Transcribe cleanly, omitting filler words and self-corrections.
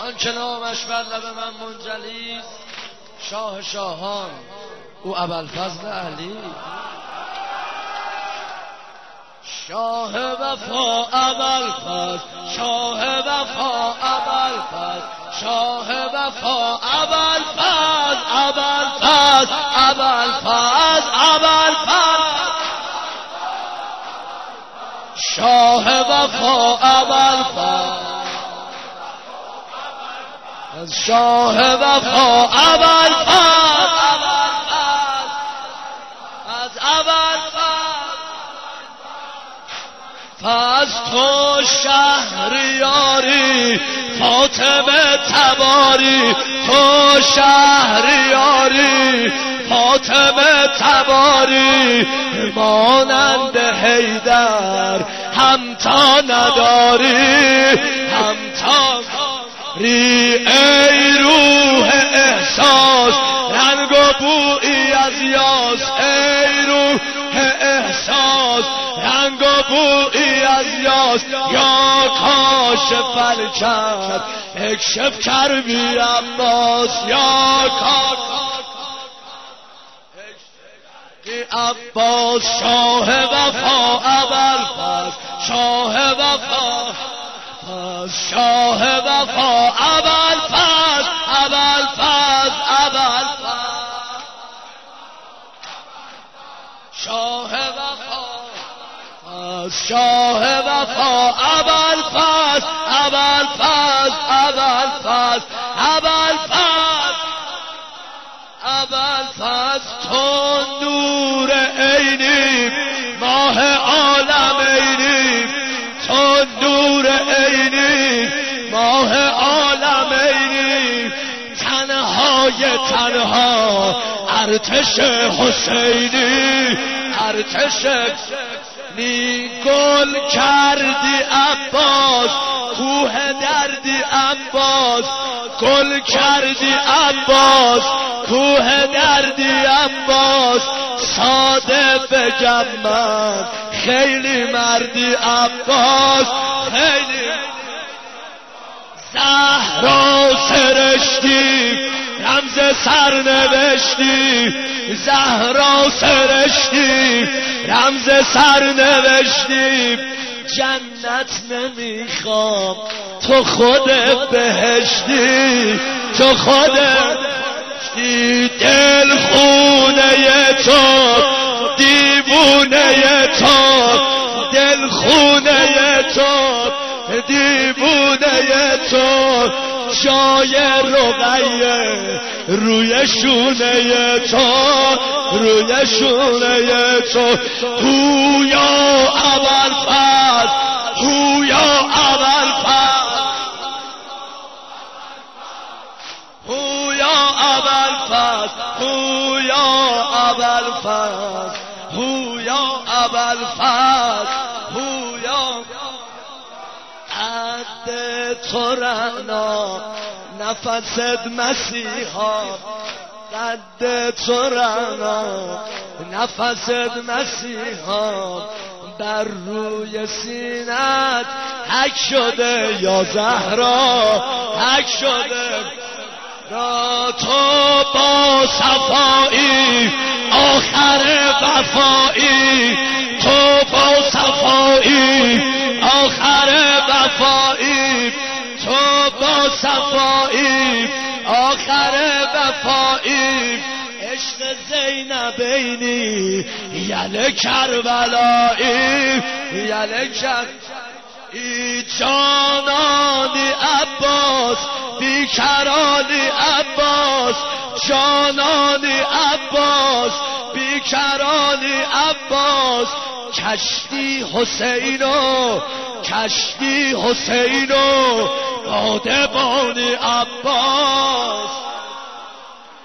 آنچه نامش بر لب من منجلی شاه شاهان او ابوالفضل علی. شاه وفا ابوالفضل، شاه وفا ابوالفضل، شاه وفا ابوالفضل، ابوالفضل، ابوالفضل، ابوالفضل، شاه وفا ابوالفضل، شاه وفا ابوالفضل، از ابوالفضل از تو شهریاری فاطمه تباری، تو شهریاری فاطمه تباری، مانند حیدر همتا نداری، همتا ری ای روح احساس رنگ و بویی از یاس، ای روح احساس رنگ و بویی از یاس، یا کاشف الکرب اکشف کربی عباس، یا کاشف عباس، شاه وفا ابوالفضل، شاه وفا، شاه وفا ابوالفضل، ابوالفضل، ابوالفضل، شاه وفا، شاه وفا ابوالفضل، ابوالفضل، ابوالفضل، ابوالفضل، ابوالفضل، تو نور عینی ماه عالم عینی، تو نور عینی ماه عالم عینی، تنهای تنها ارتش حسینی، ارتش نی گل کردی عباس، کوه دردی عباس، گل کردی عباس، کوه دردی عباس، ساده بگم من خیلی مردی عباس، خیلی زهرا سرشتی رمز سرنوشتی، زهرا سرشتی رمز سرنوشتی، جنت نمیخوام تو خود بهشتی، تو خود بهشتی، دل خونه تو دیوونه تو، دل خونه تو دیوونه تو، جای رقیه روی شونه تو، روی شونه تو، هویا ابوالفضل، هویا ابوالفضل، هویا ابوالفضل، هویا ابوالفضل، هویا ابوالفضل، هویا قد تو رعنا نفست مسیحا، قد تو رعنا نفست مسیحا، بر روی سینت حک شده یا زهرا، حک شده را تو با صفایی آخر وفایی، تو با صفایی آخر وفایی، تو با صفایی آخر وفایی، عشق زینبینی یل کربلایی، یل کربلایی، جانانی عباس بیکرانی عباس، جانانی عباس بیکرانی عباس، کشتی حسینو، کشتی حسینو بادبانی عباس.